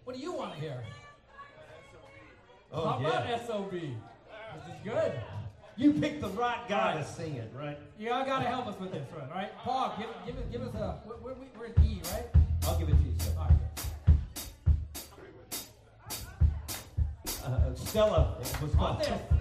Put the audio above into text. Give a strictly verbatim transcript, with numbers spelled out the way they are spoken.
What do you want to hear? Oh, How yeah. about S O B? This is good. You picked the right guy Right. to sing it, right? You all got to help us with this one, all right? Paul, give, give, it, give us a, we're, we're, we're in E, right? I'll give it to you, sir. All right. Uh, Stella was On called there.